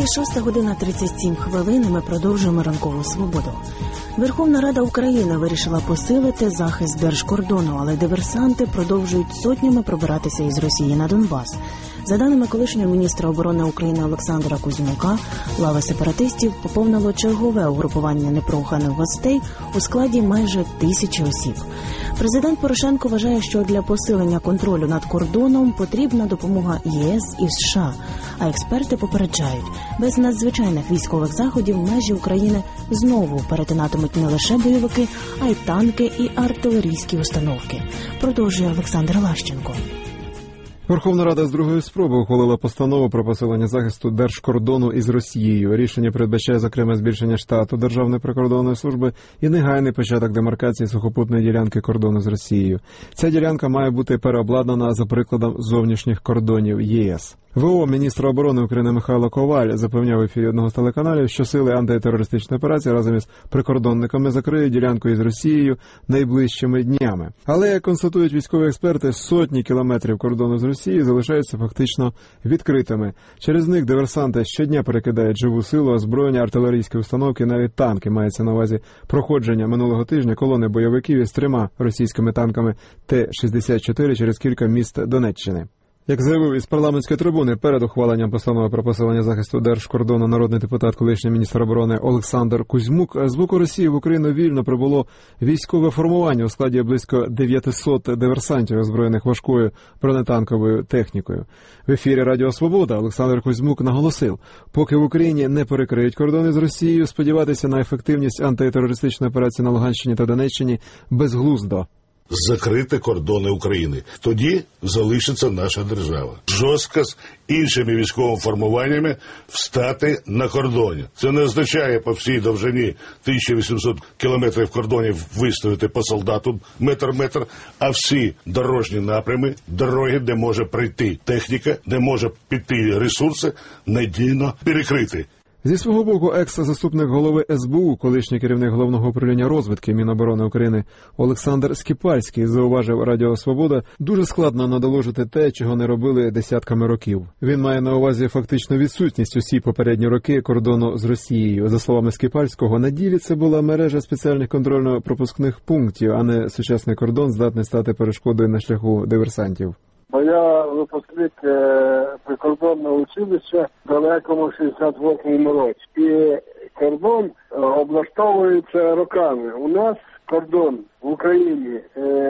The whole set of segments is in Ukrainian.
6:37. Ми продовжуємо ранкову свободу. Верховна Рада України вирішила посилити захист держкордону, але диверсанти продовжують сотнями пробиратися із Росії на Донбас. За даними колишнього міністра оборони України Олександра Кузьмука, лава сепаратистів поповнило чергове угрупування непроханих гостей у складі майже 1000 осіб. Президент Порошенко вважає, що для посилення контролю над кордоном потрібна допомога ЄС і США. А експерти попереджають, без надзвичайних військових заходів межі України знову перетинатимуть не лише бойовики, а й танки і артилерійські установки. Продовжує Олександр Лащенко. Верховна Рада з другої спроби ухвалила постанову про посилення захисту держкордону із Росією. Рішення передбачає, зокрема, збільшення штату Державної прикордонної служби і негайний початок демаркації сухопутної ділянки кордону з Росією. Ця ділянка має бути переобладнана за прикладом зовнішніх кордонів ЄС. ВО міністра оборони України Михайло Коваль запевняв в ефірі одного з телеканалів, що сили антитерористичної операції разом із прикордонниками закриють ділянку із Росією найближчими днями. Але, як констатують військові експерти, сотні кілометрів кордону з Росією залишаються фактично відкритими. Через них диверсанти щодня перекидають живу силу, озброєння, артилерійські установки, навіть танки. Мається на увазі проходження минулого тижня колони бойовиків із 3 російськими танками Т-64 через кілька міст Донеччини. Як заявив із парламентської трибуни перед ухваленням постанови про посилення захисту держкордону народний депутат, колишній міністр оборони Олександр Кузьмук, з боку Росії в Україну вільно прибуло військове формування у складі близько 900 диверсантів, озброєних важкою бронетанковою технікою. В ефірі Радіо Свобода Олександр Кузьмук наголосив, поки в Україні не перекриють кордони з Росією, сподіватися на ефективність антитерористичної операції на Луганщині та Донеччині безглуздо. Закрити кордони України. Тоді залишиться наша держава. Жорстко з іншими військовими формуваннями встати на кордоні. Це не означає по всій довжині 1800 кілометрів кордонів виставити по солдату метр, а всі дорожні напрями, дороги, де може прийти техніка, де може піти ресурси, надійно перекрити. Зі свого боку, екс-заступник голови СБУ, колишній керівник Головного управління розвідки Міноборони України Олександр Скіпальський зауважив Радіо Свобода, дуже складно надоложити те, чого не робили десятками років. Він має на увазі фактичну відсутність усі попередні роки кордону з Росією. За словами Скіпальського, на ділі це була мережа спеціальних контрольно-пропускних пунктів, а не сучасний кордон, здатний стати перешкодою на шляху диверсантів. Бо я випускник прикордонного училища в далекому 68-му році. І кордон облаштовується роками. У нас кордон в Україні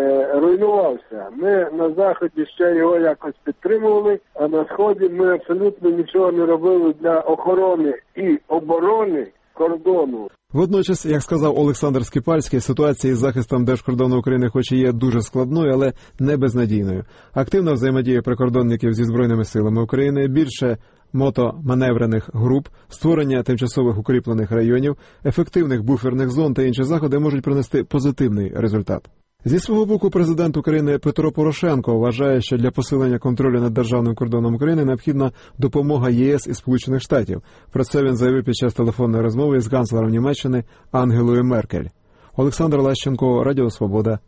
руйнувався. Ми на Заході ще його якось підтримували, а на Сході ми абсолютно нічого не робили для охорони і оборони кордону. Водночас, як сказав Олександр Скіпальський, ситуація із захистом держкордону України хоч і є дуже складною, але не безнадійною. Активна взаємодія прикордонників зі Збройними силами України, більше мотоманеврених груп, створення тимчасових укріплених районів, ефективних буферних зон та інші заходи можуть принести позитивний результат. Зі свого боку, президент України Петро Порошенко вважає, що для посилення контролю над державним кордоном України необхідна допомога ЄС і Сполучених Штатів. Про це він заявив під час телефонної розмови з канцлером Німеччини Ангелою Меркель. Олександр Лащенко, Радіо Свобода.